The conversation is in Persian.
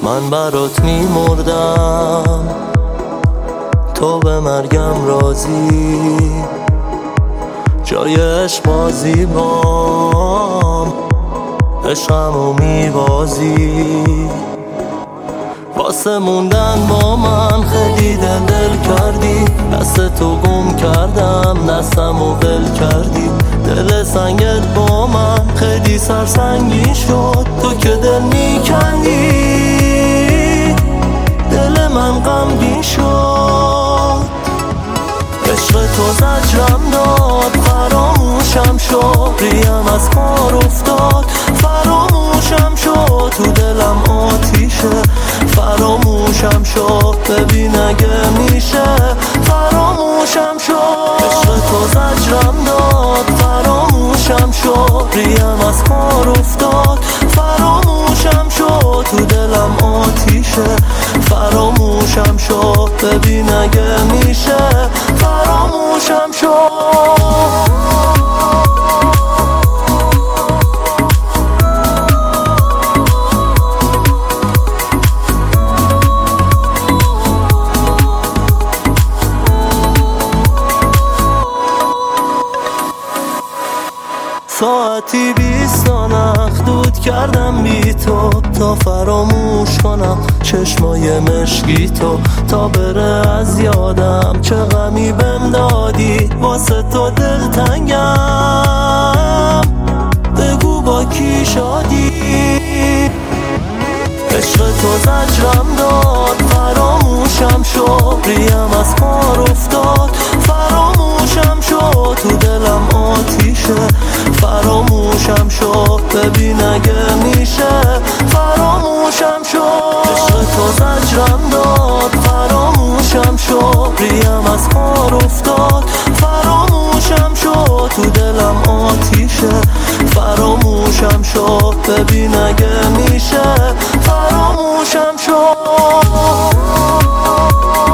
من برات میمردم تو به مرگم راضی، جای عشق بازی بام عشقمو میبازی. واسه موندن با من خیلی دل کردی، دست تو گم کردم دستمو ول کردی. دل سنگت با من خیلی سرسنگی شد، تو که دل میکندی دل من غمگین شد. عشق تو زجرم داد فراموشم شد، ریم از کار افتاد فراموشم شد. تو دلم آتیشه فراموشم شد، ببین اگه میشه فراموشم شد. عشق تو زجرم داد فراموشم شد، ریم از کار افتاد فراموشم شد. تو دلم آتیشه فراموشم شد، ببین اگه میشه فراموشم شد. ساعتی 20 نخ دود کردم بی تو، تا فراموش کنم چشمای مشکی تو. تا بره از یادم چه غمی بهم دادی، واسه تو دلتنگم بگو با کی شادی. عشق تو زجرم داد فراموشم شد، ریم از کار افتاد فراموشم شد. تو دلم آتیشه فراموشم شد، ببین اگه میشه فراموشم شد. عشق تو زجرم داد فراموشم شد، ریم از کار افتاد فراموشم شد. تو دلم آتیشه فراموشم شد، ببین اگه میشه فراموشم شد.